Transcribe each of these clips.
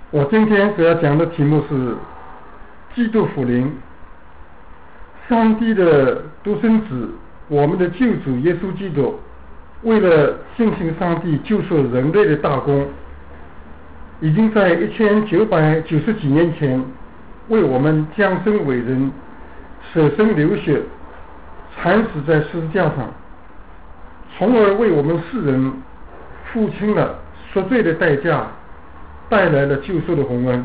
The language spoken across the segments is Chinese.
我今天所要讲的题目是基督福临，上帝的独生子，我们的救主耶稣基督，为了信行上帝救赎人类的大功，已经在1990几年前为我们降生为人，舍身流血，惨死在十字架上，从而为我们世人付清了赎罪的代价，带来了救赎的宏恩。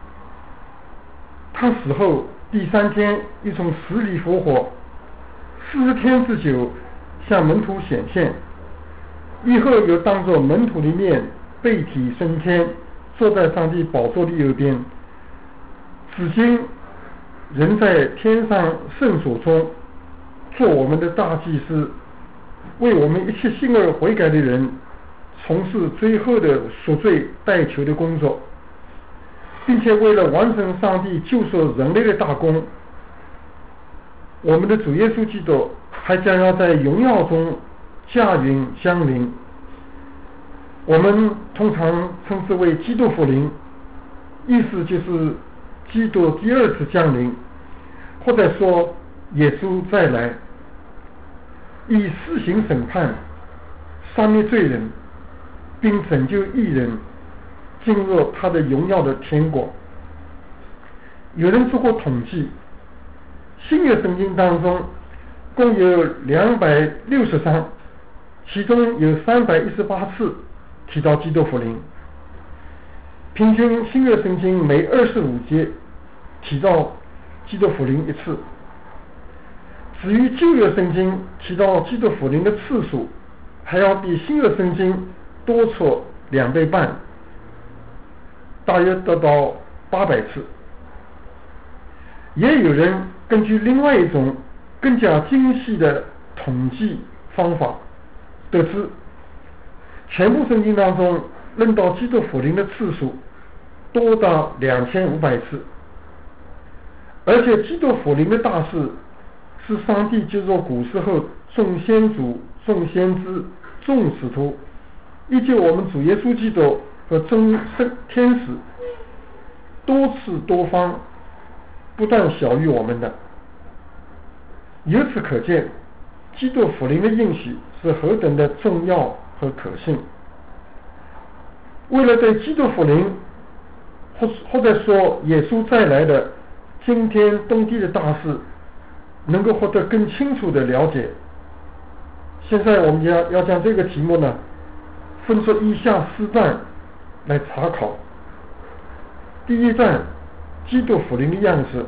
他死后第3天又从死里复活，40天之久向门徒显现，以后又当作门徒的面背体升天，坐在上帝宝座的右边，至今人在天上圣所中做我们的大祭司，为我们一切信而悔改的人从事最后的赎罪代求的工作，并且为了完成上帝救赎人类的大功，我们的主耶稣基督还将要在荣耀中驾云降临。我们通常称之为基督复临，意思就是基督第2次降临，或者说耶稣再来，以施行审判，杀灭罪人，并拯救义人进入他的荣耀的天国。有人做过统计，新约圣经当中共有260章，其中有318次提到基督复临，平均新约圣经每25节提到基督复临一次。至于旧约圣经提到基督复临的次数，还要比新约圣经多出2倍半，大约得到800次。也有人根据另外一种更加精细的统计方法得知，全部圣经当中论到基督复临的次数多达2500次，而且基督复临的大事是上帝借着古时候众先祖、众先知、众使徒，以及我们主耶稣基督和众天使多次多方不但小于我们的。由此可见，基督复临的应许是何等的重要和可信。为了对基督复临或者说耶稣再来的惊天动地的大事能够获得更清楚的了解，现在我们要将这个题目呢分出以下4站来查考。第一站，基督复临的样式。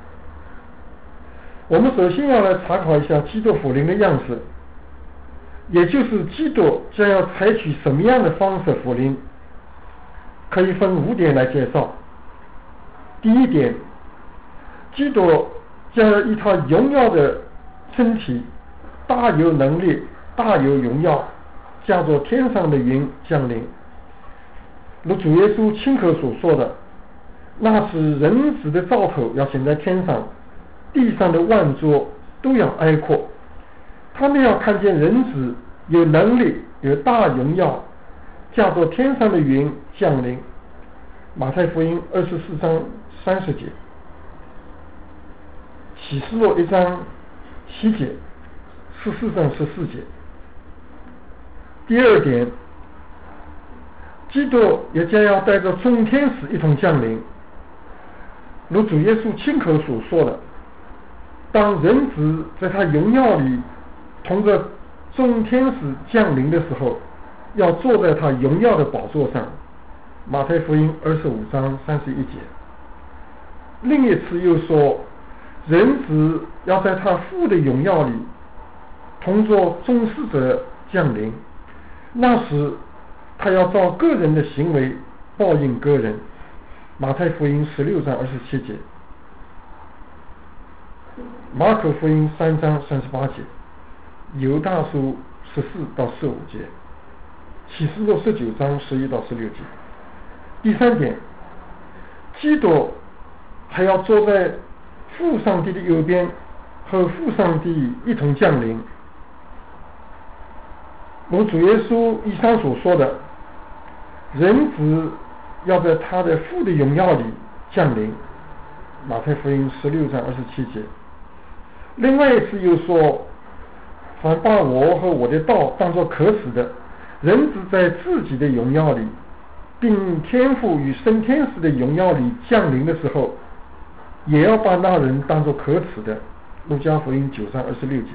我们首先要来查考一下基督复临的样式，也就是基督将要采取什么样的方式复临，可以分5点来介绍。第一点，基督将要以他荣耀的身体，大有能力、大有荣耀，驾着天上的云降临。如主耶稣亲口所说的，那时人子的兆头要显在天上，地上的万族都要哀哭，他们要看见人子有能力、有大荣耀，驾着天上的云降临。马太福音24章30节，启示录1章7节，14章14节。第二点，基督也将要带着众天使一同降临，如主耶稣亲口所说的，当人子在他荣耀里同着众天使降临的时候，要坐在他荣耀的宝座上。马太福音25章31节。另一次又说，人子要在他父的荣耀里同着众使者降临，那时他要照个人的行为报应个人。马太福音16章27节，马可福音3章38节，犹大书14到15节，启示录19章11到16节。第三点，基督还要坐在父上帝的右边，和父上帝一同降临。如主耶稣以上所说的，人子要在他的父的荣耀里降临，马太福音16章27节。另外一次又说，凡把我和我的道当作可耻的，人子在自己的荣耀里，并天父与圣天使的荣耀里降临的时候，也要把那人当作可耻的，路加福音9章26节。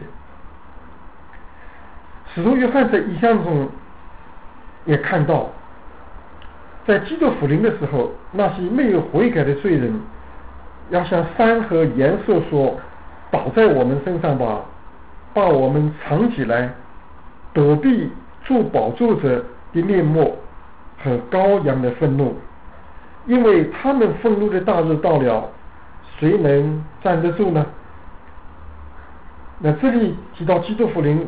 使徒约翰在异象中也看到，在基督复临的时候，那些没有悔改的罪人要向山和岩石说，倒在我们身上吧，把我们藏起来，躲避做宝座者的面目和羔羊的愤怒，因为他们愤怒的大日到了，谁能站得住呢？那这里提到基督复临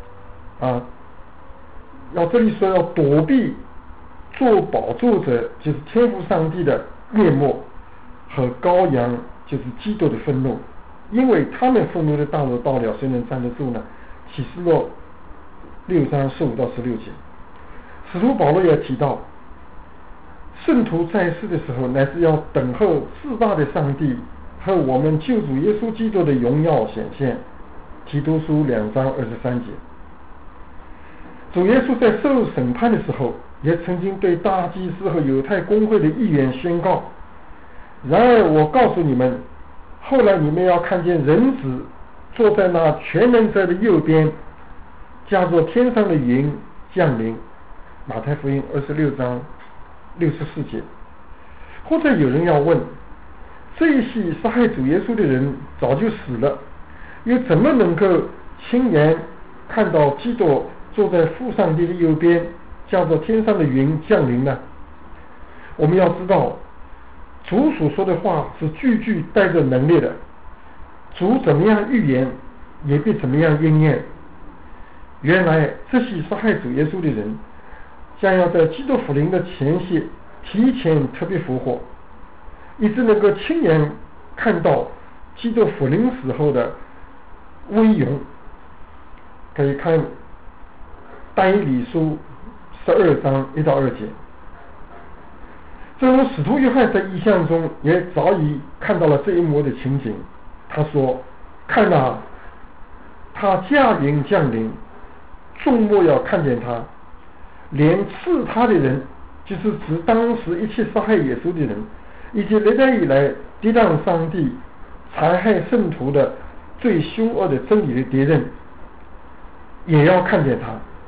这里说要躲避做宝座者，就是天父上帝的面目，和羔羊，就是基督的愤怒，因为他们愤怒的大日到了，谁能站得住呢？启示录6章15到16节。使徒保罗也提到，圣徒在世的时候，乃是要等候至大的上帝和我们救主耶稣基督的荣耀显现。提多书2章23节。主耶稣在受审判的时候，也曾经对大祭司和犹太公会的议员宣告，然而我告诉你们，后来你们要看见人子坐在那全能者的右边，驾着天上的云降临。马太福音26章64节。或者有人要问，这一些杀害主耶稣的人早就死了，又怎么能够亲眼看到基督坐在父上帝的右边，驾着天上的云降临呢？我们要知道，主所说的话是句句带着能力的，主怎么样预言，也必怎么样应验。原来这些杀害主耶稣的人，将要在基督复临的前夕提前特别复活，以致能够亲眼看到基督复临时候的威荣。可以看但以理书12章1到2节。正如使徒约翰在异象中也早已看到了这一幕的情景，他说，看哪，他驾云降临，众目要看见他，连刺他的人，就是指当时一切杀害耶稣的人，以及历代以来抵挡上帝残害圣徒的最凶恶的真理的敌人，也要看见他。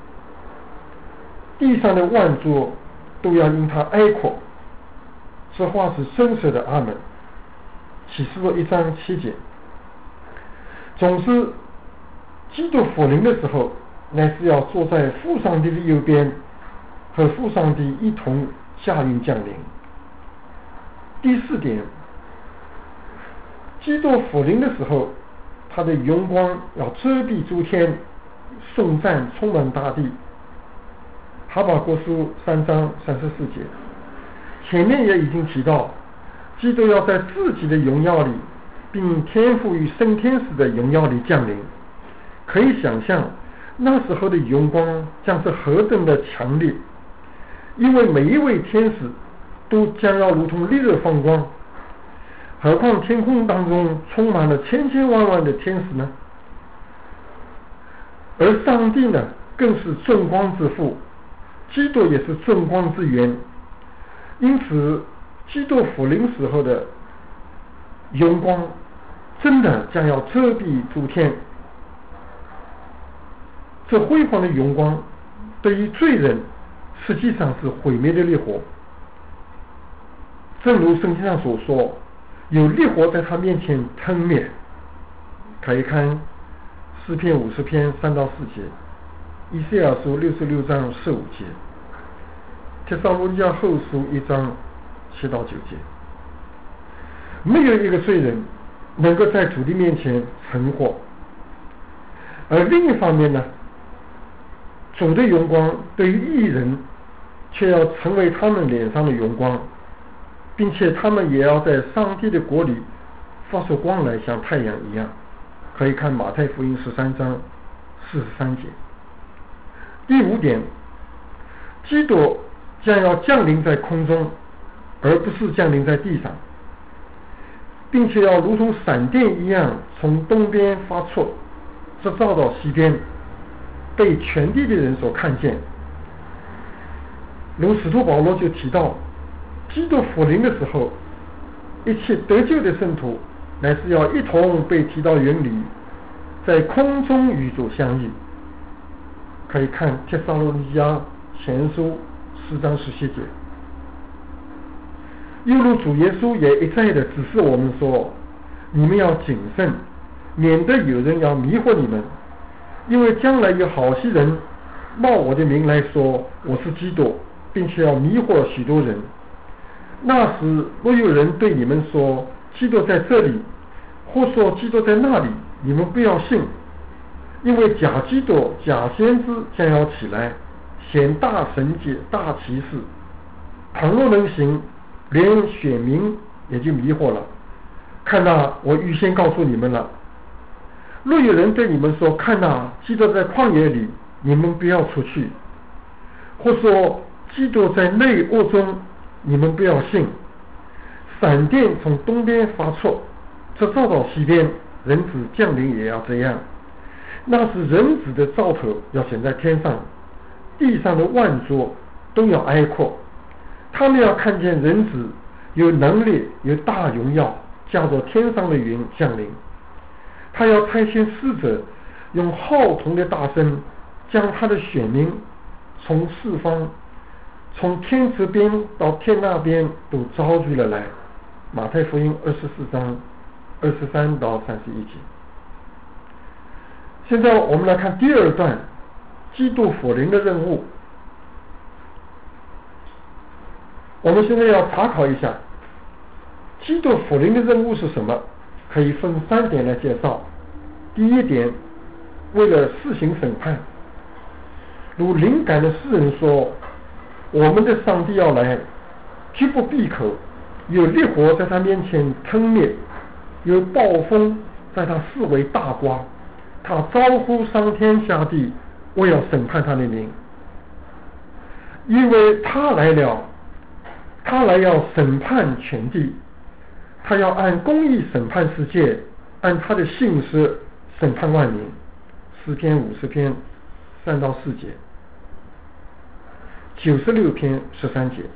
地上的万族都要因他哀哭。这话是真实的。阿们。启示录1章7节。总之，基督复临的时候，乃是要坐在父上帝的右边，和父上帝一同驾云降临。第4点，基督复临的时候，他的荣光要遮蔽诸天，颂赞充满大地。哈巴谷书3章34节。前面也已经提到，基督要在自己的荣耀里，并天父与圣天使的荣耀里降临。可以想象那时候的荣光将是何等的强烈，因为每一位天使都将要如同烈日放光，何况天空当中充满了千千万万的天使呢？而上帝呢，更是众光之父，基督也是众光之源。因此基督复临时候的荣光真的将要遮蔽诸天。这辉煌的荣光对于罪人实际上是毁灭的烈火，正如圣经上所说，有烈火在他面前吞灭。可以看诗篇50篇3到4节，以赛亚书66章15节，帖撒罗尼迦后书1章7到9节。没有一个罪人能够在主的面前存活。而另一方面呢，主的荣光对于义人却要成为他们脸上的荣光，并且他们也要在上帝的国里发出光来，像太阳一样。可以看马太福音13章43节。第5点，基督将要降临在空中， 而不是降临在地上，并且要如同闪电一样从东边发出，直照到西边，被全地的人所看见。如使徒保罗就提到，基督复临的时候，一切得救的圣徒乃是要一同被提到云里，在空中与主相遇。可以看帖撒罗尼迦前书4章17节。又如主耶稣也一再的指示我们说，你们要谨慎，免得有人要迷惑你们，因为将来有好些人冒我的名来说我是基督，并且要迷惑许多人。那时若有人对你们说基督在这里，或说基督在那里，你们不要信，因为假基督假先知将要起来，显大神迹大奇事，倘若能行，连选民也就迷惑了。看哪，我预先告诉你们了。若有人对你们说，看哪，基督在旷野里，你们不要出去，或说基督在内屋中，你们不要信。闪电从东边发出，这照到西边，人子降临也要这样。那是人子的兆头要显在天上，地上的万族都要哀哭，他们要看见人子有能力有大荣耀，驾着天上的云降临。他要差遣使者，用号筒的大声，将他的选民从四方，从天这边到天那边都招聚了来。马太福音24章23到31节。现在我们来看第二段，基督复临的任务。我们现在要查考一下基督复临的任务是什么，可以分3点来介绍。第一点，为了施行审判。如灵感的诗人说，我们的上帝要来，绝不闭口，有烈火在他面前吞灭，有暴风在他四围大刮，他招呼上天下地，我要审判他的名。因为他来了，他来要审判全地，他要按公义审判世界，按他的信实审判万民。诗篇50篇3到4节，96篇13节。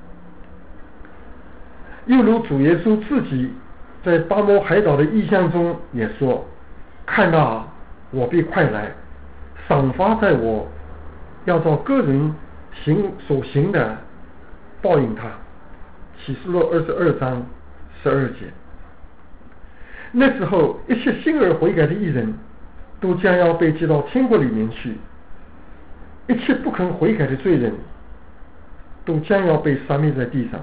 又如主耶稣自己在巴摩海岛的异象中也说，看哪，我必快来，赏罚在我，要照个人所行的报应他。启示录22章12节。那时候一切信而悔改的义人都将要被接到天国里面去，一切不肯悔改的罪人都将要被杀灭在地上。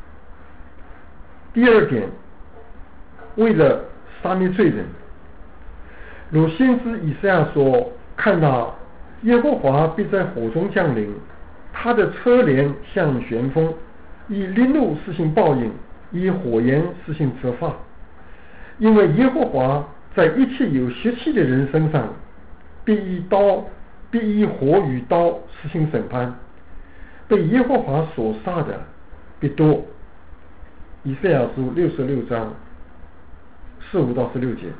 第二点，为了杀灭罪人，如先知以赛亚说，看哪，耶和华必在火中降临，他的车辇像旋风，以烈怒施行报应，以火焰施行责罚。因为耶和华在一切有血气的人身上，必以火与刀施行审判，被耶和华所杀的必多。以赛亚书66章15到16节。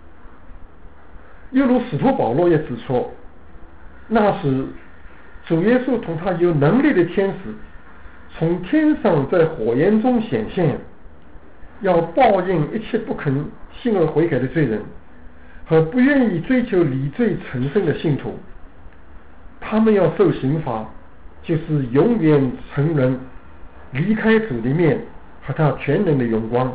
又如使徒保罗也指出，那时主耶稣同他有能力的天使从天上在火焰中显现，要报应一切不肯信而悔改的罪人和不愿意追求理罪成圣的信徒。他们要受刑罚，就是永远沉沦，离开主的面和他全能的荣光。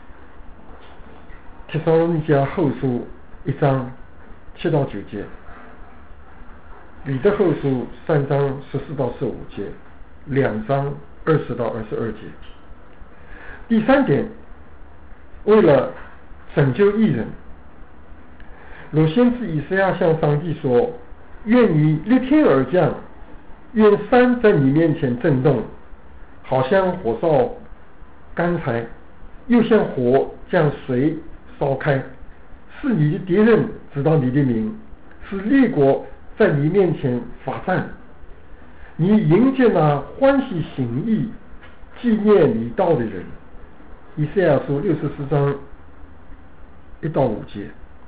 帖撒罗尼迦后书1章7到9节，彼得后书3章14到15节，2章20到22节。第三点，为了拯救义人，如先知以赛亚向上帝说，愿你裂天而降，愿山在你面前震动，好像火烧干柴，又像火将水烧开，是你的敌人知道你的名，是列国在你面前发战。你迎接那欢喜行义纪念你道的人。以赛亚书64章1到5节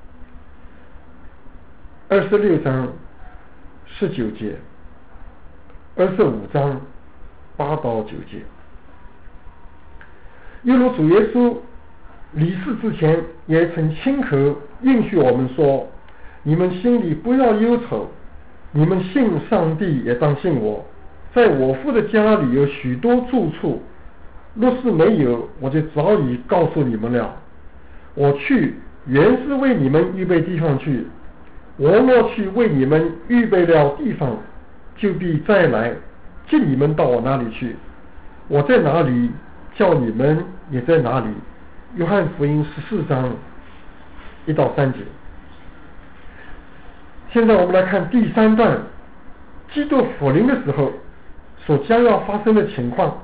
，26章19节，25章8到9节。又如主耶稣离世之前也曾亲口应许我们说，你们心里不要忧愁，你们信上帝也当信我，在我父的家里有许多住处，若是没有，我就早已告诉你们了。我去原是为你们预备地方去，我若去为你们预备了地方，就必再来接你们到我那里去。我在哪里，叫你们也在哪里。约翰福音14章1到3节。现在我们来看第3段，基督复临的时候所将要发生的情况。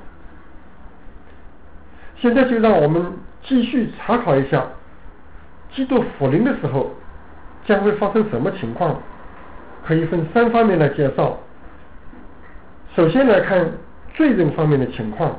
现在就让我们继续查考一下基督复临的时候将会发生什么情况，可以分3方面来介绍。首先来看罪人方面的情况，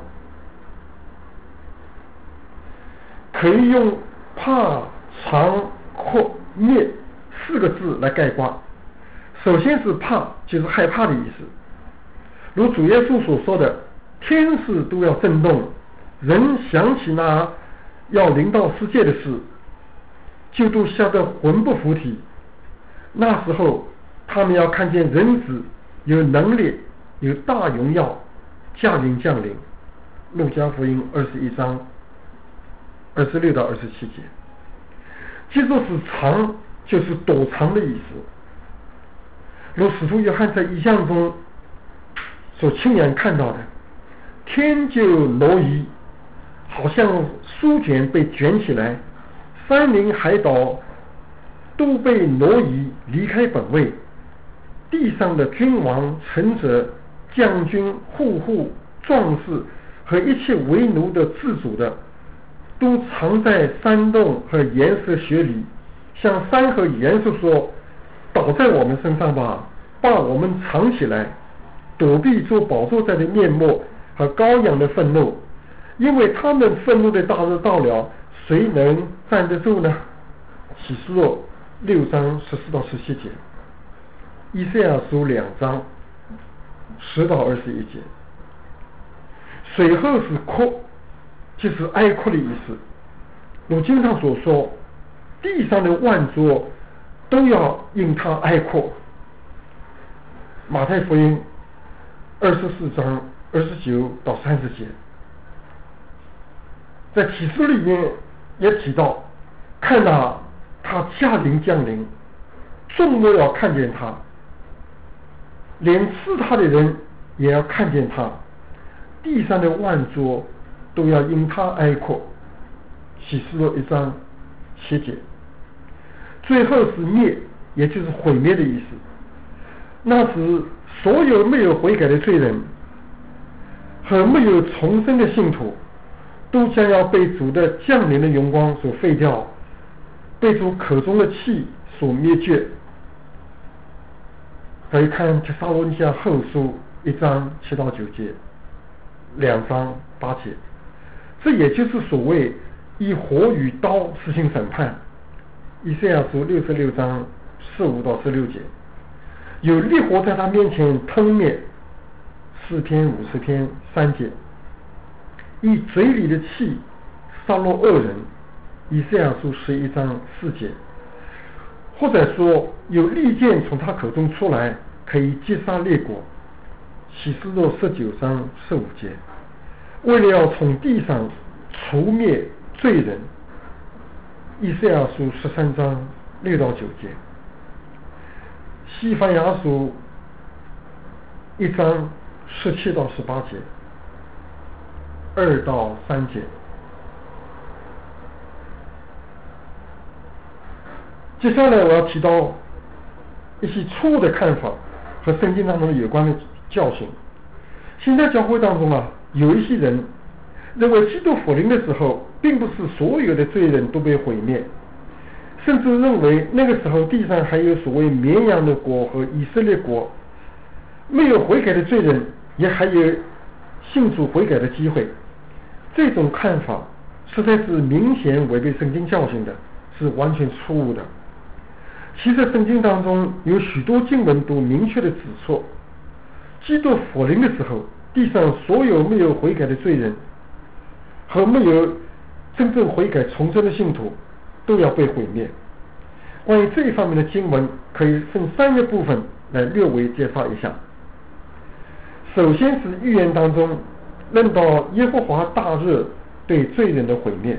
可以用怕、常、扩、灭4个字来概括。首先是怕，就是害怕的意思。如主耶稣所说的，天使都要震动，人想起那要临到世界的事，就都吓得魂不附体。那时候他们要看见人子有能力有大荣耀降临。路加福音21章26到27节。记住是藏，就是躲藏的意思。如使徒约翰在异象中所亲眼看到的，天就挪移，好像书卷被卷起来，山林海岛都被挪移离开本位，地上的君王、臣者、将军、户户、壮士和一切为奴的自主的，都藏在山洞和岩石穴里，向山和岩石说，倒在我们身上吧，把我们藏起来，躲避住宝座在的面目和羔羊的愤怒，因为他们愤怒的大日到了，谁能站得住呢？启示录6章14到17节，以赛亚书2章10到21节。随后是哭，就是哀哭的意思。如经上所说，地上的万族都要因他哀哭。马太福音24章29到30节。在启示里面也提到，看哪，他降临，众都要看见他，连刺他的人也要看见他，地上的万族都要因他哀哭。启示录1章7节。最后是灭，也就是毁灭的意思。那时所有没有悔改的罪人和没有重生的信徒，都将要被主的降临的荣光所废掉，被主口中的气所灭绝。可以看帖撒罗尼迦后书1章7到9节，2章8节。这也就是所谓以火与刀实行审判。以赛亚书66章15到16节。有烈火在他面前吞灭。诗篇50篇3节。以嘴里的气杀戮恶人。以赛亚书11章4节。或者说有利剑从他口中出来，可以击杀列国。启示录19章15节。为了要从地上除灭罪人。以赛亚书13章6到9节。西番雅书1章17到18节，2到3节。接下来我要提到一些错误的看法和圣经当中有关的教训。现在教会当中有一些人认为基督复临的时候，并不是所有的罪人都被毁灭，甚至认为那个时候地上还有所谓绵羊的国和以色列国，没有悔改的罪人也还有信主悔改的机会。 这种看法实在是明显违背圣经教训的，是完全错误的。其实圣经当中有许多经文都明确的指出，基督复临的时候，地上所有没有悔改的罪人和没有真正悔改重生的信徒都要被毁灭。关于这一方面的经文可以分3个部分来略微介绍一下。首先是预言当中论到耶和华大日对罪人的毁灭。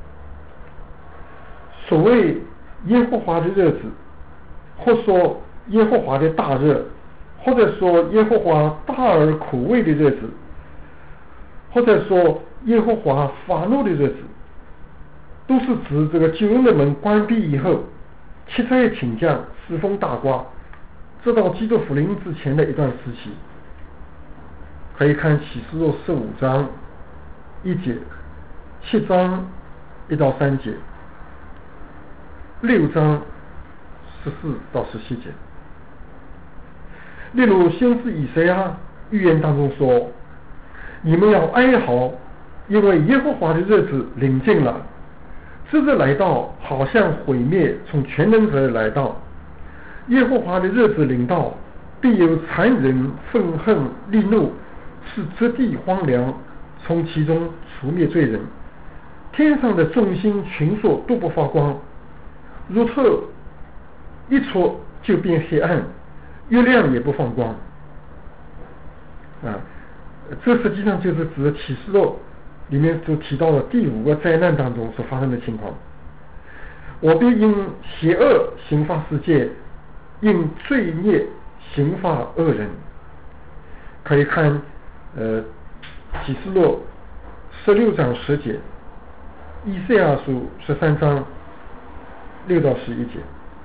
所谓耶和华的日子，或说耶和华的大日，或者说耶和华大而苦味的日子，或者说耶和华发怒的日子，都是指这个救恩的门关闭以后，七彩倾降，四风大刮，直到基督复临之前的一段时期。可以看启示录15章1节，7章1到3节，6章14到17节。例如先知以赛亚预言当中说，你们要哀嚎，因为耶和华的日子临近了，这日来到，好像毁灭从全能者来到。耶和华的日子临到，必有残忍、愤恨、力怒，使这地荒凉，从其中除灭罪人。天上的众星群数都不发光，如透一戳就变黑暗，月亮也不放光。这实际上就是指启示录里面所提到的第5个灾难当中所发生的情况。我必因邪恶刑罚世界，因罪孽刑罚恶人。可以看启示录16章10节，以赛亚书13章6到11节。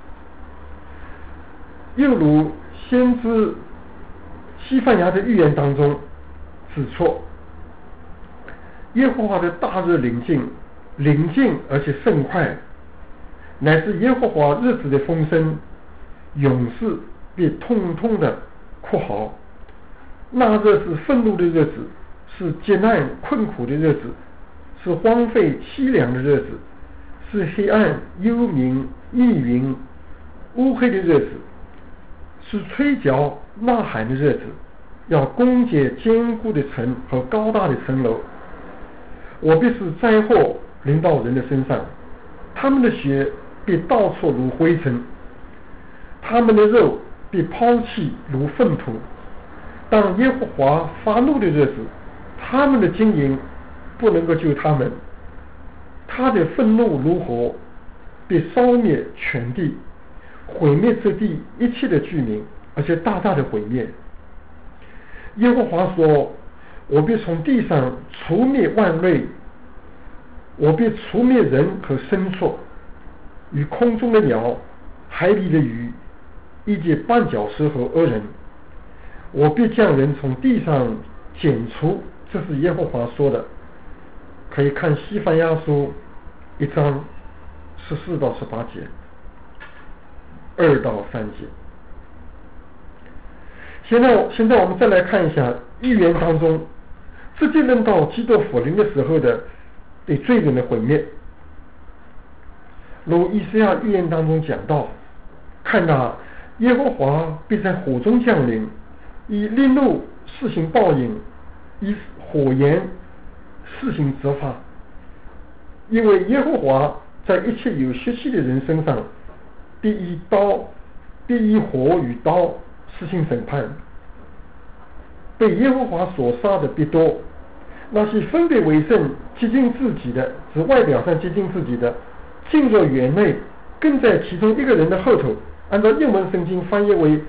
又如先知西番雅的预言当中指出，耶和华的大日临近，临近而且甚快，乃是耶和华日子的风声，勇士必痛痛的哭嚎。那日是愤怒的日子，是艰难困苦的日子，是荒废凄凉的日子，是黑暗幽冥密云乌黑的日子，是吹角呐喊的日子，要攻击坚固的城和高大的城楼。我必是灾祸临到人的身上，他们的血必到处如灰尘，他们的肉必抛弃如粪土。当耶和华发怒的日子，他们的经营不能够救他们，他的愤怒如火，必烧灭全地，毁灭这地一切的居民，而且大大的毁灭。耶和华说，我必从地上除灭万类，我必除灭人和牲畜，与空中的鸟，海里的鱼，以及绊脚石和恶人。我必将人从地上剪除，这是耶和华说的。可以看西番雅书1章14到18节，2到3节。现在我们再来看一下预言当中直接论到基督复临的时候的对罪人的毁灭。如以赛亚预言当中讲到，看哪，耶和华必在火中降临，以烈怒施行报应，以火焰施行责罚。因为耶和华在一切有血气的人身上必以火与刀施行审判。被耶和华所杀的必多，那些分别为圣接近自己的，指外表上接近自己的，进入园内，跟在其中一个人的后头。按照英文圣经翻译为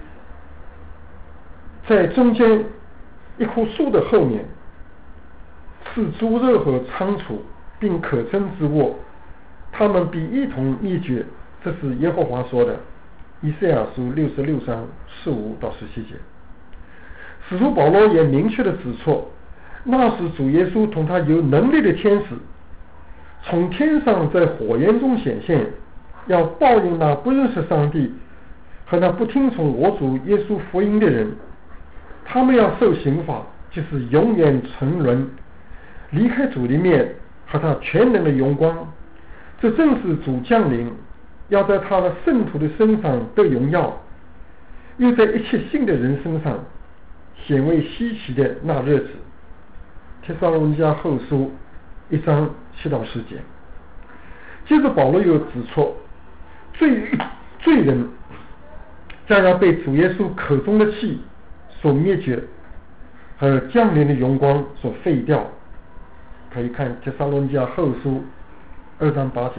在中间一棵树的后面，是猪肉和仓储并可憎之物，他们必一同灭绝。这是耶和华说的。以赛亚书66章15到17节。使徒保罗也明确的指出，那时主耶稣同他有能力的天使从天上在火焰中显现，要报应那不认识上帝和那不听从我主耶稣福音的人。他们要受刑罚，就是永远沉沦， 离开主的面和他全能的荣光。这正是主降临，要在他的圣徒的身上得荣耀，又在一切信的人身上显为稀奇的那日子。帖撒罗尼迦后书1章7到10节。接着保罗又指出，罪人将要被主耶稣口中的气所灭绝，和降临的荣光所废掉。可以看帖撒罗尼迦后书2章8节。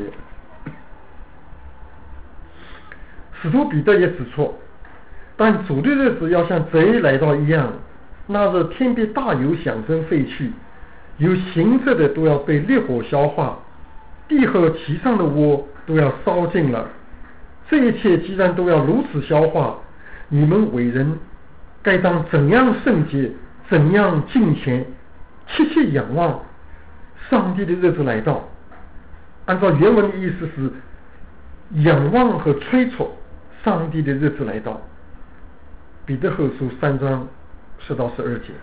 使徒彼得也指出，但主的日子要像贼来到一样，那日天必大有响声废去，有形质的都要被烈火消化，地和其上的窝都要烧尽了。这一切既然都要如此消化，你们为人该当怎样圣洁，怎样敬虔，切切仰望上帝的日子来到。按照原文的意思是仰望和催促上帝的日子来到。彼得后书3章10到12节。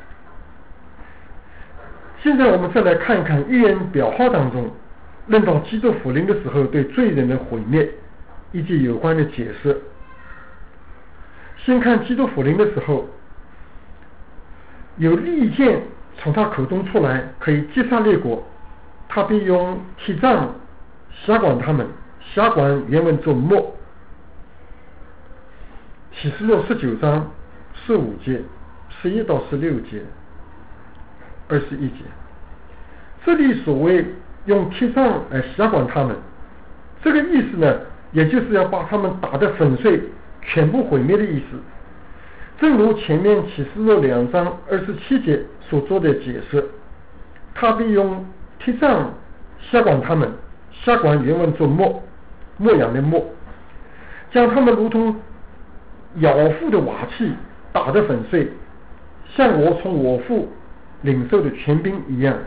现在我们再来看一看预言表号当中论到基督复临的时候对罪人的毁灭以及有关的解释。先看基督复临的时候，有利剑从他口中出来，可以击杀列国，他必用铁杖辖管他们。辖管原文做墨。启示录19章15节、11到16节、21节。这里所谓用铁杖来辖管他们，这个意思呢，也就是要把他们打得粉碎，全部毁灭的意思。正如前面启示录2章27节所做的解释，他必用铁杖辖管他们。辖管原文做墨，牧羊的墨，将他们如同咬父的瓦器打得粉碎，像我从我父领受的权柄一样。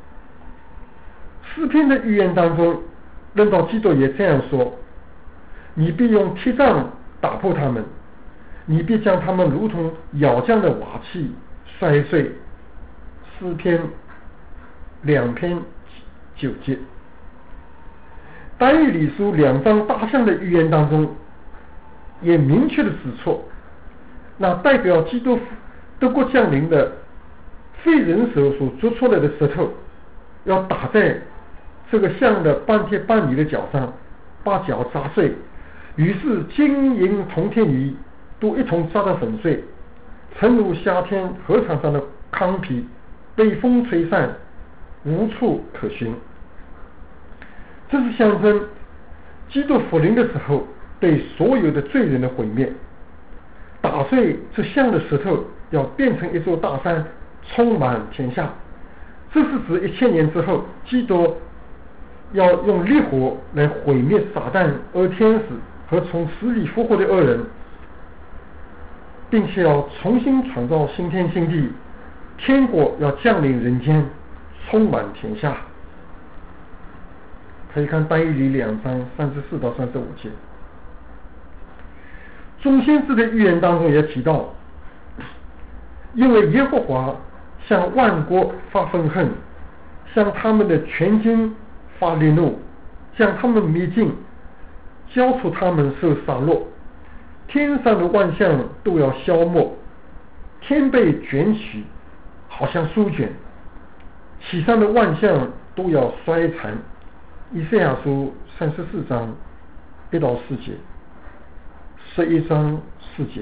诗篇的预言当中论到基督也这样说，你必用铁杖打破他们，你必将他们如同咬浆的瓦器摔碎。诗篇2篇9节。但以理书2章大象的预言当中也明确的指出，那代表基督德国降临的非人手所做出来的石头要打在这个像的半天半泥的脚上，把脚砸碎，于是金银铜铁泥都一同砸得粉碎，诚如夏天禾场上的糠皮被风吹散，无处可寻。这是象征基督复临的时候对所有的罪人的毁灭。打碎这像的石头要变成一座大山，充满天下。这是指1000年之后，基督要用烈火来毁灭撒旦、恶天使和从死里复活的恶人，并且要重新创造新天新地，天国要降临人间，充满天下。可以看但以理2章34到35节。众先知的预言当中也提到，因为耶和华向万国发愤恨，向他们的全军发烈怒，将他们灭尽，交出他们受杀戮。天上的万象都要消没，天被卷起，好像书卷，其上的万象都要衰残。以赛亚书34章1到4节、11章4节、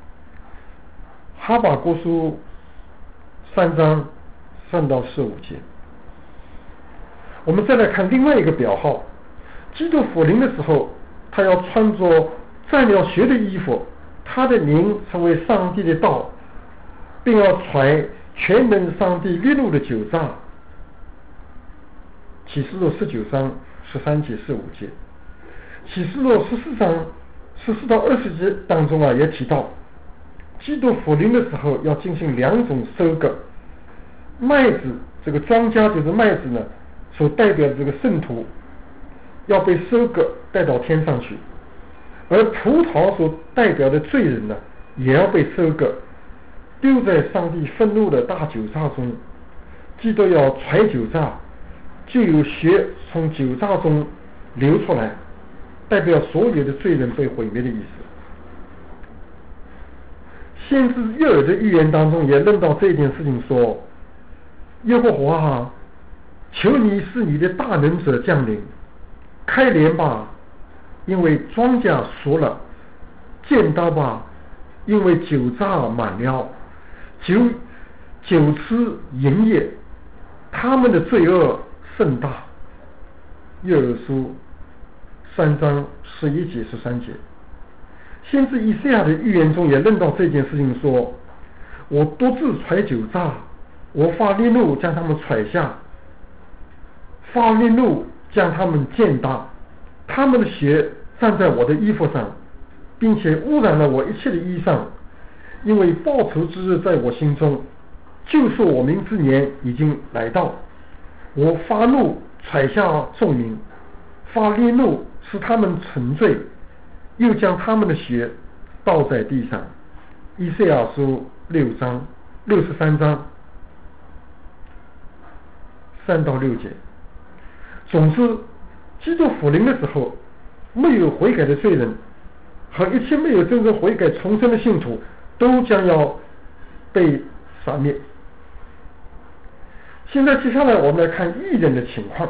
哈巴谷书3章3到15节。我们再来看另外一个表号，基督复临的时候，他要穿着占了血的衣服，他的名成为上帝的道，并要揣全能上帝烈怒的酒榨。启示录19章13节15节。启示录14章14到20节当中也提到，基督复临的时候要进行2种收割。麦子，这个庄稼就是麦子呢，所代表的这个圣徒要被收割带到天上去，而葡萄所代表的罪人呢，也要被收割丢在上帝愤怒的大酒榨中。 基督要踹酒榨，就有血从酒榨中流出来，代表所有的罪人被毁灭的意思。先知约珥的预言当中也论到这件事情，说耶和华啊，求你使你的大能者降临，开镰吧，因为庄稼熟了；剪刀吧，因为酒榨满了；酒池营业，他们的罪恶甚大。约珥书3章11节13节。先知以赛亚的预言中也论到这件事情，说我独自踹酒榨，我发烈怒将他们踹下，发烈怒将他们践踏，他们的血沾在我的衣服上，并且污染了我一切的衣裳，因为报仇之日在我心中，救赎我民之年已经来到。我发怒踹下众民，发烈怒使他们沉醉，又将他们的血倒在地上。以赛亚书63章3到6节。总之，基督复临的时候，没有悔改的罪人和一切没有真正悔改重生的信徒都将要被杀灭。现在接下来我们来看义人的情况。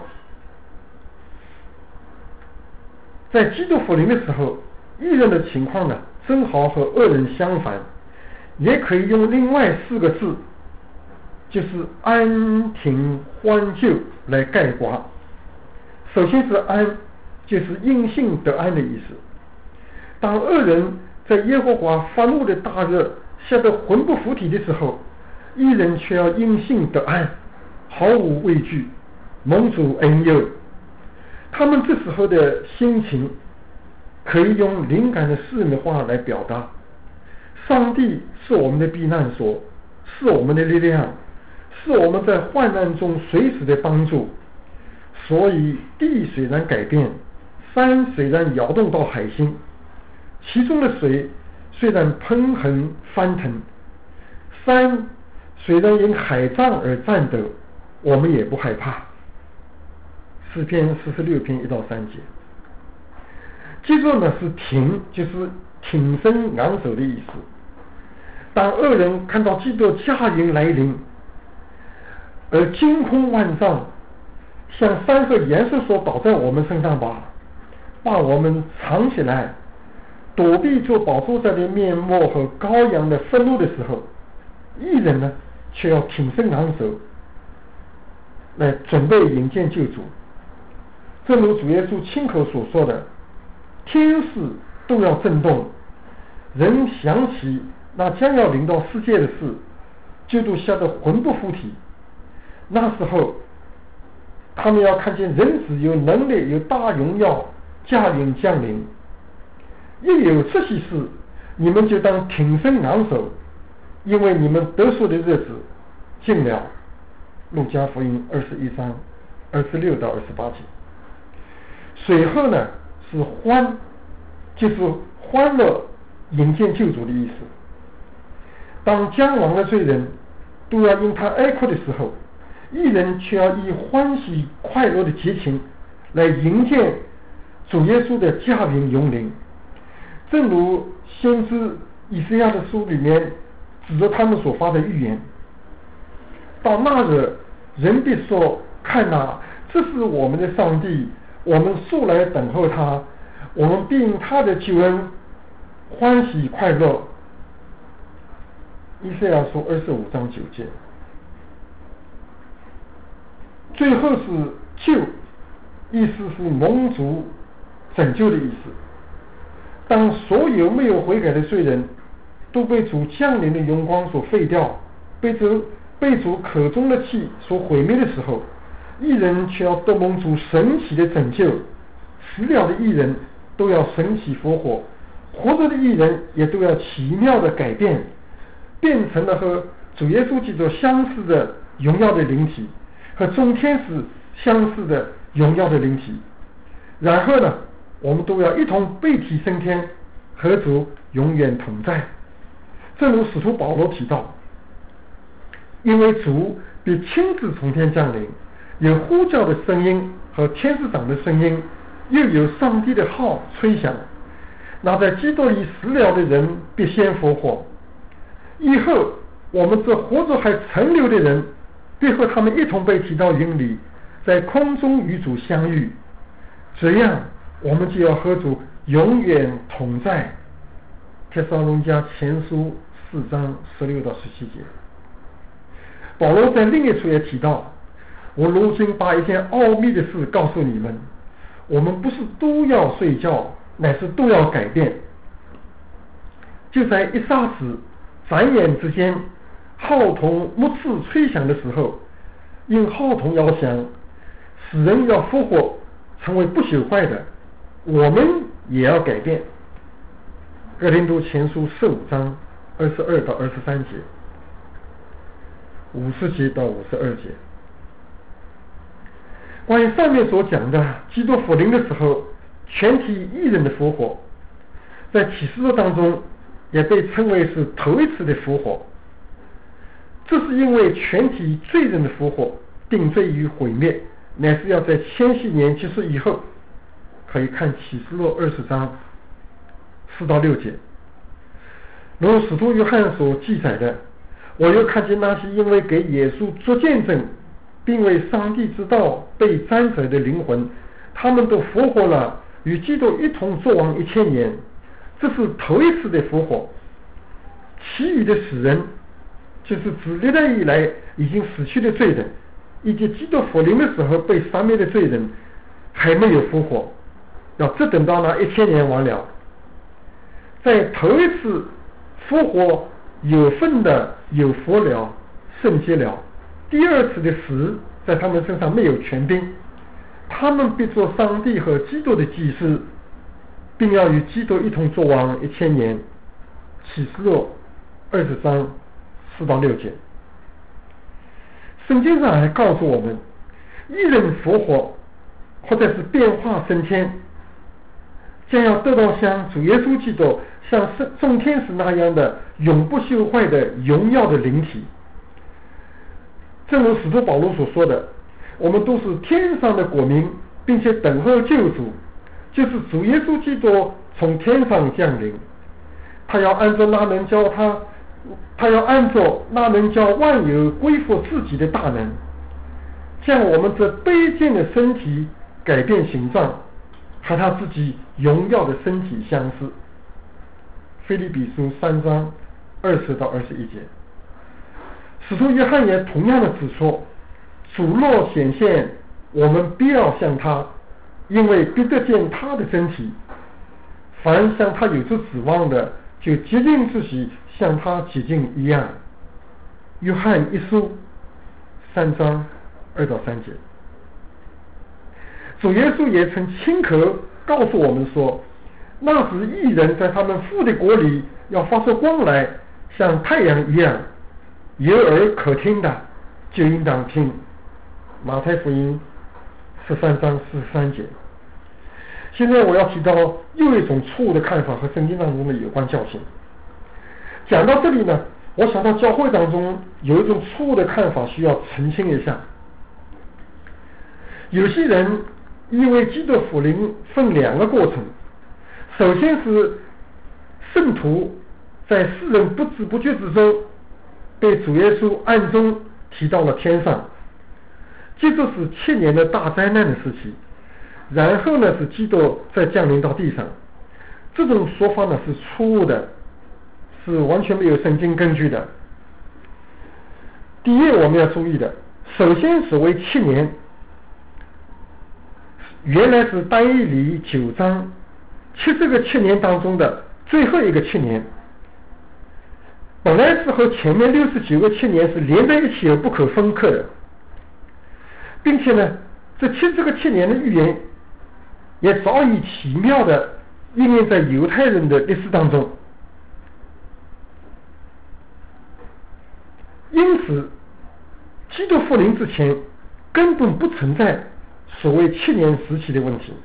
在基督复临的时候，义人的情况呢，正好和恶人相反，也可以用另外4个字，就是安停欢救来概括。首先是安，就是因信得安的意思。当恶人在耶和华发怒的大热吓得魂不附体的时候，义人却要因信得安，毫无畏惧，蒙主恩佑。他们这时候的心情可以用灵感的诗人的话来表达：上帝是我们的避难所，是我们的力量，是我们在患难中随时的帮助。所以地虽然改变，山虽然摇动到海心，其中的水虽然喷横翻腾，山虽然因海涨而颤抖，我们也不害怕。诗篇46篇1到3节。接着呢是挺，就是挺身昂首的意思。当恶人看到基督驾云来临，而惊恐万丈，像山和岩石所倒在我们身上吧，把我们藏起来，躲避住宝座上的面目和羔羊的愤怒的时候，义人呢却要挺身昂首，来准备迎见救主。正如主耶稣亲口所说的，天使都要震动，人想起那将要临到世界的事，就都吓得魂不附体。那时候他们要看见人子有能力有大荣耀驾云降临。一有这些事，你们就当挺身昂首，因为你们得赎的日子近了。路加福音21章26到28节。随后呢是欢，就是欢乐迎见救主的意思。当将亡的罪人都要因他哀哭的时候，义人却要以欢喜快乐的激情来迎接主耶稣的驾云永临。正如先知以赛亚的书里面指着他们所发的预言，到那日人必说，看哪，这是我们的上帝，我们素来等候他，我们必因他的救恩欢喜快乐。以赛亚书25章9节。最后是救，意思是蒙主拯救的意思。当所有没有悔改的罪人都被主降临的荣光所废掉，被主口中的气所毁灭的时候，义人却要得蒙主神奇的拯救。死了的义人都要神奇复活，活着的义人也都要奇妙的改变，变成了和主耶稣基督相似的荣耀的灵体，和众天使相似的荣耀的灵体。然后呢，我们都要一同被提升天，和主永远同在。正如使徒保罗提到， 因为主必亲自从天降临，有呼叫的声音和天使长的声音，又有上帝的号吹响。那在基督里死了的人必先复活，以后我们这活着还存留的人必和他们一同被提到云里，在空中与主相遇，这样我们就要和主永远同在。帖撒罗尼迦前书4章16到17节。保罗在另一处也提到，我如今把一件奥秘的事告诉你们，我们不是都要睡觉，乃是都要改变。就在一霎时转眼之间，号筒末次吹响的时候，因号筒要响，使人要复活，成为不朽坏的，我们也要改变。哥林多前书15章22到23节，50节到52节。关于上面所讲的基督复临的时候全体义人的复活，在启示录当中也被称为是头一次的复活。这是因为全体罪人的复活定罪于毁灭，乃是要在千禧年结束以后。可以看启示录20章4到6节。如使徒约翰所记载的，我又看见那些因为给耶稣做见证并为上帝之道被斩首的灵魂，他们都复活了，与基督一同作王1000年。这是头一次的复活。其余的死人，就是自历代以来已经死去的罪人，以及基督复临的时候被杀灭的罪人，还没有复活，要只等到那1000年完了。在头一次复活有份的有福了，圣洁了。第二次的死在他们身上没有权柄，他们必做上帝和基督的祭司，并要与基督一同作王1000年。启示录20章4到6节。圣经上还告诉我们，一人复活或者是变化升天，将要得到像主耶稣基督像众天使那样的永不朽坏的荣耀的灵体。正如使徒保罗所说的，我们都是天上的国民，并且等候救主，就是主耶稣基督从天上降临。他要按照那能叫万有归附自己的大能，将我们这卑贱的身体改变形状，和他自己荣耀的身体相似。腓立比书3章20到21节。使徒约翰也同样的指出，主若显现，我们必要像他，因为必得见他的身体。凡像他有着指望的，就洁净自己，像他洁净一样。约翰一书3章2到3节。主耶稣也曾亲口告诉我们说，那时义人在他们父的国里要发出光来，像太阳一样。有耳可听的就应当听。马太福音13章43节。现在我要提到又一种错误的看法和圣经当中的有关教训。讲到这里呢，我想到教会当中有一种错误的看法需要澄清一下。有些人因为基督复临分2个过程，首先是圣徒在世人不知不觉之中被主耶稣暗中提到了天上，接着是7年的大灾难的时期，然后呢是基督再降临到地上。这种说法呢是错误的，是完全没有圣经根据的。第一，我们要注意的，首先所谓7年，原来是但以理9章70个7年当中的最后一个7年，本来是和前面69个7年是连在一起而不可分割的，并且呢，这70个7年的预言也早已奇妙的应验在犹太人的历史当中。因此基督复临之前根本不存在所谓7年时期的问题。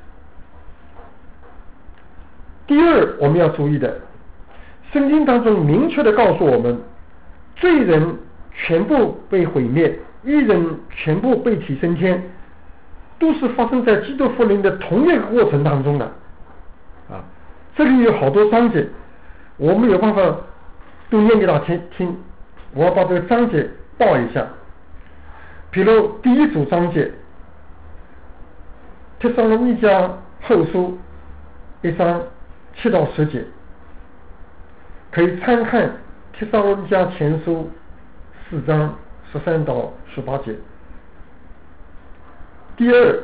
第二，我们要注意的，圣经当中明确的告诉我们，罪人全部被毁灭，义人全部被提升天，都是发生在基督复临的同一个过程当中的啊。这里有好多章节，我没有办法都念给大家听，我要把这个章节报一下。比如第一组章节，帖撒罗尼迦后书1章7到10节，可以参看帖撒罗尼迦前书4章13到18节。第二，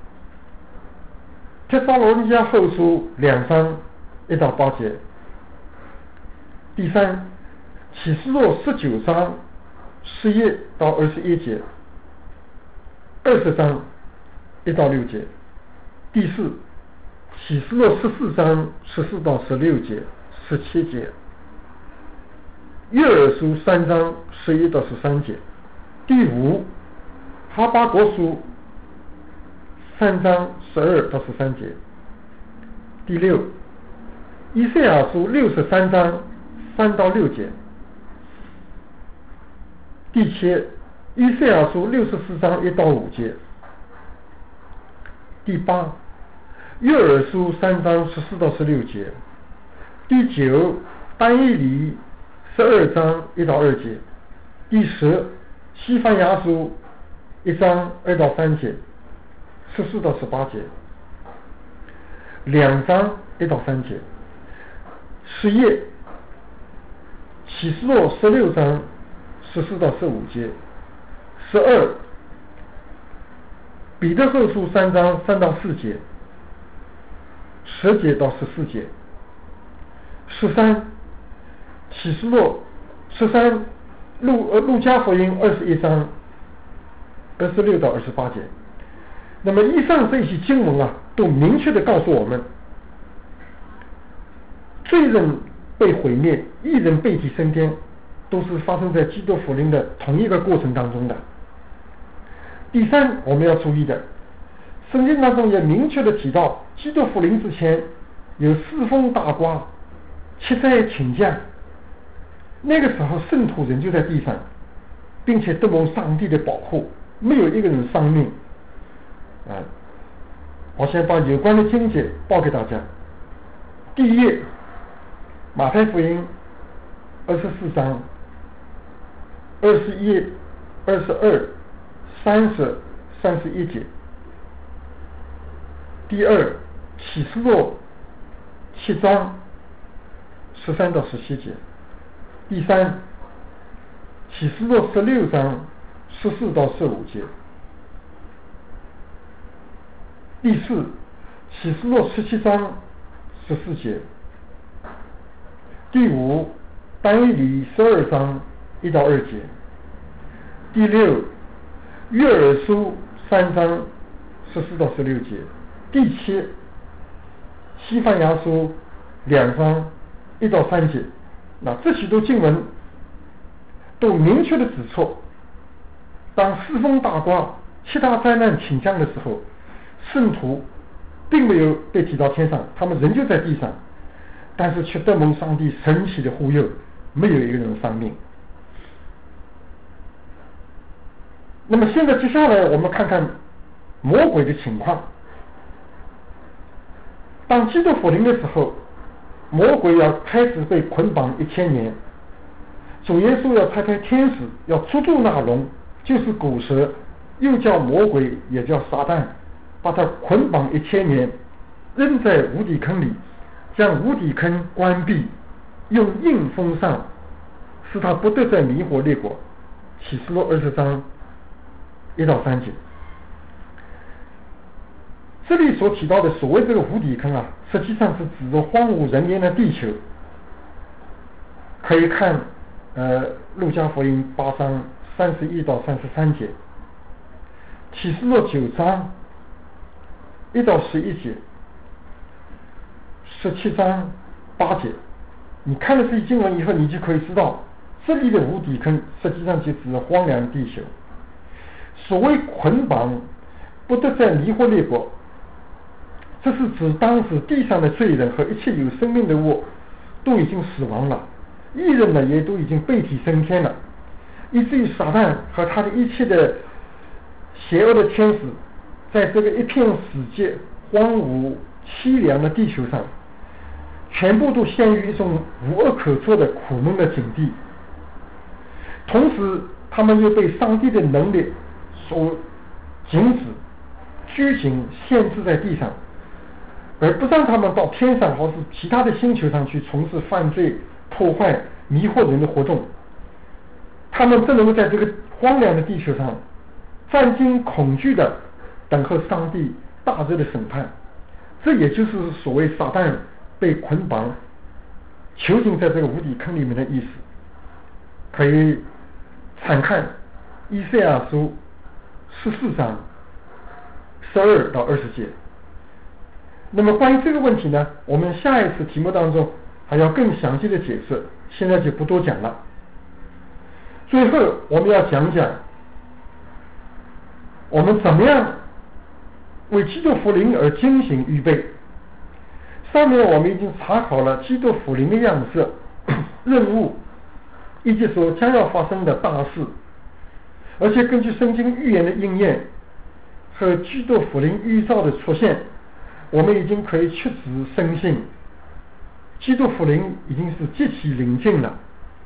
帖撒罗尼迦后书2章1到8节。第三，启示录19章11到21节，20章1到6节。第四，启示录14章14到16节、17节。约珥书3章11到13节。第五，哈巴谷书3章12到13节。第六，以赛亚书63章3到6节。第七，以赛亚书64章1到5节。第八，约珥书3章14到16节。第九，但以理12章1到2节。第十，西番雅书1章2到3节，14到18节。2章1到3节。11，启示录16章14到15节。12，彼得后书3章3到4节，10节到14节。13，启示录13，路加福音21章26到28节。那么以上这些经文啊，都明确的告诉我们，罪人被毁灭，义人被提升天，都是发生在基督复临的同一个过程当中的。第三，我们要注意的，圣经当中也明确的提到，基督复临之前有4风大刮，7灾倾降，那个时候圣徒人就在地上，并且得蒙上帝的保护，没有一个人丧命啊。我先把有关的经节报给大家。第一页，马太福音24章21、22、30、31节。第二，启示录7章13到17节。第三，启示录16章14到15节。第四，启示录17章14节。第五，但以理12章1到2节。第六，约珥书3章14到16节。第七，西番雅书2章1到3节。那这许多经文都明确的指出，当4风大刮、7大灾难倾降的时候，圣徒并没有被提到天上，他们仍旧在地上，但是却得蒙上帝神奇的护佑，没有一个人丧命。那么现在接下来我们看看魔鬼的情况。当基督复临的时候，魔鬼要开始被捆绑1000年，主耶稣要差派天使要捉住那龙，就是古蛇，又叫魔鬼，也叫撒旦，把他捆绑1000年，扔在无底坑里，将无底坑关闭，用硬封上，使他不得再迷惑列国。启示录20章1到3节。这里所提到的所谓这个无底坑啊，实际上是指着荒无人烟的地球。可以看路加福音8章31到33节，启示录9章1到11节，17章8节。你看了这些经文以后，你就可以知道，这里的无底坑实际上就指荒凉地球。所谓捆绑不得再迷惑列国，这是指当时地上的罪人和一切有生命的物都已经死亡了，义人呢也都已经被提升天了， 以至于撒旦和他的一切的邪恶的天使，在这个一片死寂、荒芜、凄凉的地球上，全部都陷于一种无恶可作的苦闷的境地。同时他们又被上帝的能力所禁止、拘谨、限制在地上，而不让他们到天上或是其他的星球上去从事犯罪、破坏、迷惑人的活动。他们只能够在这个荒凉的地球上战惊恐惧的等候上帝大日的审判。这也就是所谓撒旦被捆绑囚禁在这个无底坑里面的意思。可以参看以赛亚书14章12到20节。那么关于这个问题呢，我们下一次题目当中还要更详细的解释，现在就不多讲了。最后我们要讲讲我们怎么样为基督福临而精心预备。上面我们已经查考了基督福临的样式、任务以及所将要发生的大事，而且根据圣经预言的应验和基督福临预兆的出现，我们已经可以确实深信基督福临已经是极其临近了。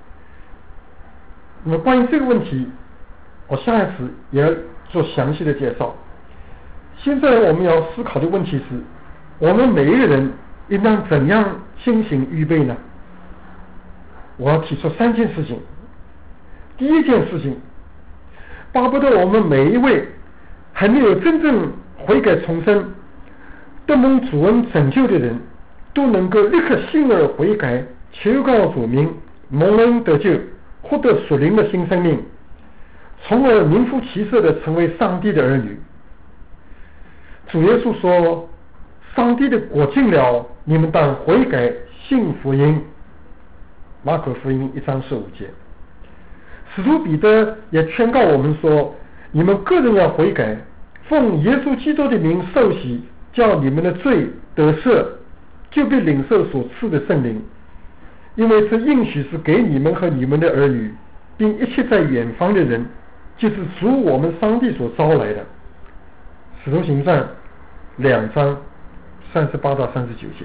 那么关于这个问题，我下一次也要做详细的介绍。现在我们要思考的问题是，我们每一个人应当怎样精心预备呢？我要提出3件事情。第一件事情，巴不得我们每一位还没有真正悔改重生、得蒙主恩拯救的人，都能够立刻信而悔改，求告主名，蒙恩得救，获得属灵的新生命，从而名副其实的成为上帝的儿女。主耶稣说，上帝的国近了，你们当悔改信福音。马可福音1章15节。使徒彼得也劝告我们说，你们个人要悔改，奉耶稣基督的名受洗，叫你们的罪得赦，就被领受所赐的圣灵，因为这应许是给你们和你们的儿女，并一切在远方的人，就是主我们上帝所招来的。使徒行传2章38到39节。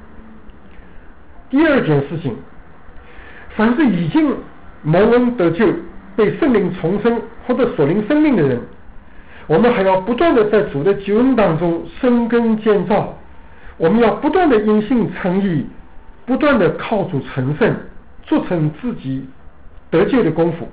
第二件事情，凡是已经蒙恩得救、被圣灵重生或者属灵生命的人，我们还要不断的在主的救恩当中生根建造，我们要不断的因信称义，不断的靠主成圣，做成自己得救的功夫。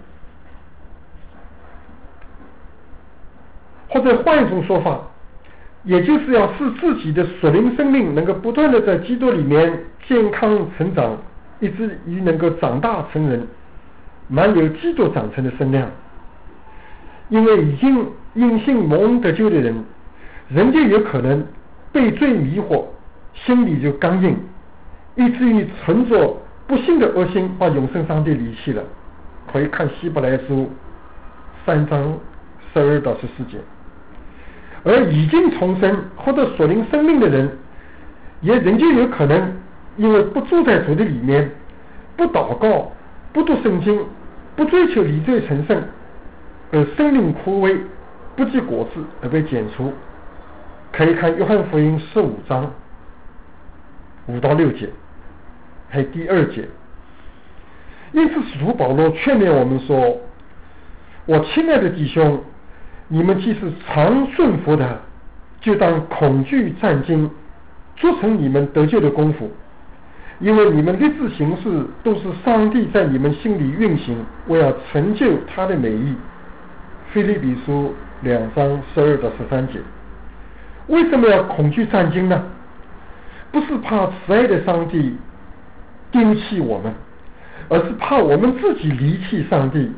或者换一种说法，也就是要使自己的属灵生命能够不断的在基督里面健康成长，以至于能够长大成人，满有基督长成的身量。因为已经因信蒙恩得救的人，人就有可能被罪迷惑，心里就刚硬，以至于存着不幸的恶心，把永生上帝离弃了。可以看希伯来书3章12到14节。而已经重生或者属灵生命的人，也仍旧有可能因为不住在主的里面，不祷告，不读圣经，不追求理罪成圣，而生命枯萎，不结果子而被剪除。可以看约翰福音15章5到6节，还有第2节。因此使徒保罗劝勉我们说，我亲爱的弟兄，你们既是常顺服的，就当恐惧战惊，做成你们得救的功夫，因为你们立志行事，都是上帝在你们心里运行，为要成就他的美意。腓立比书2章12到13节。为什么要恐惧战惊呢？不是怕慈爱的上帝丢弃我们，而是怕我们自己离弃上帝。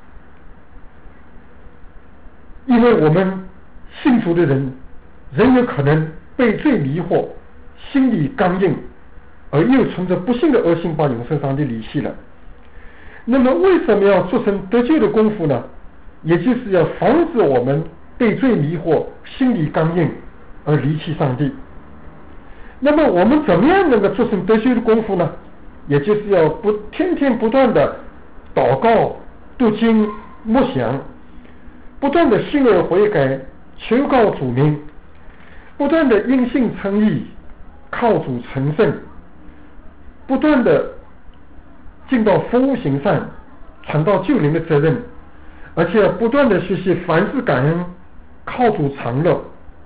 因为我们信主的人仍有可能被罪迷惑，心里刚硬，而又存着不幸的恶性，把永生上帝离弃了。那么为什么要做成得救的功夫呢？也就是要防止我们被罪迷惑，心里刚硬而离弃上帝。那么我们怎么样能够做成得救的功夫呢？也就是要天天不断的祷告、 读经默想，不断的信而悔改，求告主名，不断的因信称义，靠主成圣，不断的尽到服务行善，传道救灵的责任，而且不断的学习凡事感恩，靠主常乐。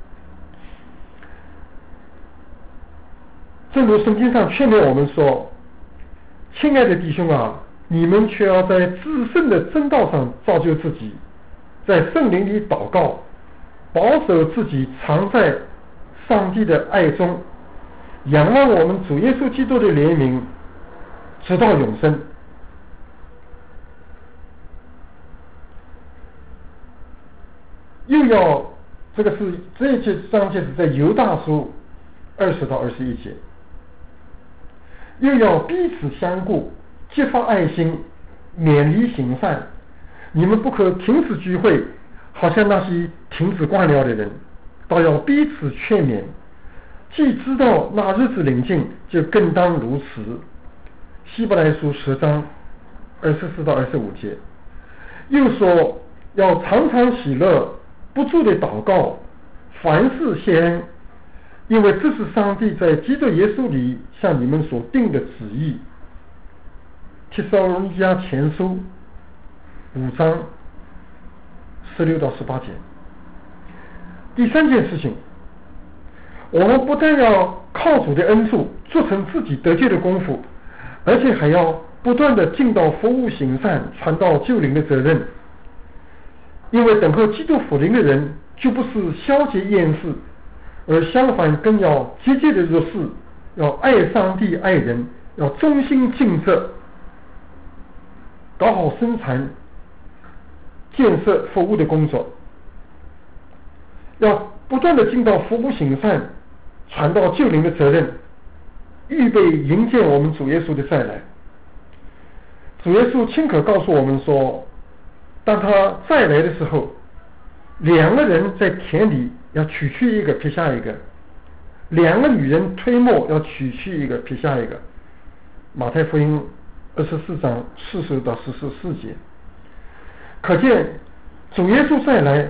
正如圣经上劝勉我们说，亲爱的弟兄啊，你们却要在至圣的真道上造就自己，在圣灵里祷告，保守自己常在上帝的爱中，仰望我们主耶稣基督的怜悯，直到永生。又要这一节章节是在犹大书20到21节，又要彼此相顾，激发爱心，勉励行善。你们不可停止聚会，好像那些停止惯了的人，倒要彼此劝勉。既知道那日子临近，就更当如此。希伯来书10章24到25节，又说要常常喜乐，不住的祷告，凡事谢恩，因为这是上帝在基督耶稣里向你们所定的旨意。帖撒罗尼迦前书5章16到18节。第三件事情，我们不但要靠主的恩助做成自己得救的功夫，而且还要不断的尽到服务行善、传道救灵的责任。因为等候基督复临的人，就不是消极厌世，而相反更要积极的入世，要爱上帝爱人，要忠心尽责，搞好生产建设服务的工作，要不断的尽到服务行善、传道救灵的责任，预备迎接我们主耶稣的再来。主耶稣亲口告诉我们说，当他再来的时候，两个人在田里要取去一个撇下一个，两个女人推磨要取去一个撇下一个。马太福音24章40到44节。可见主耶稣再来，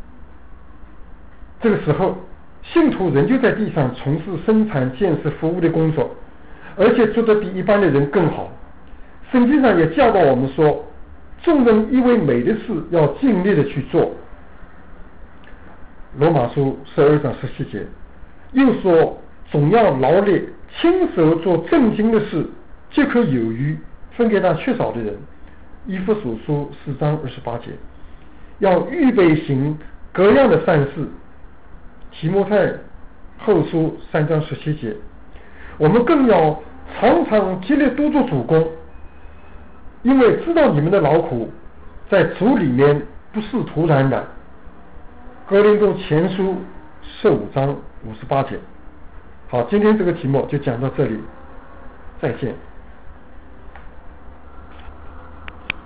这个时候信徒仍旧在地上从事生产建设服务的工作，而且做得比一般的人更好。圣经上也教导我们说，众人以为美的事要尽力的去做。罗马书12章17节又说，总要劳力亲手做正经的事，就可有余分给那缺少的人。以弗所书4章28节要预备行各样的善事。提摩太后书3章17节我们更要常常激烈多做主工，因为知道你们的劳苦在主里面不是徒然的。哥林多前书15章58节。好，今天这个题目就讲到这里，再见。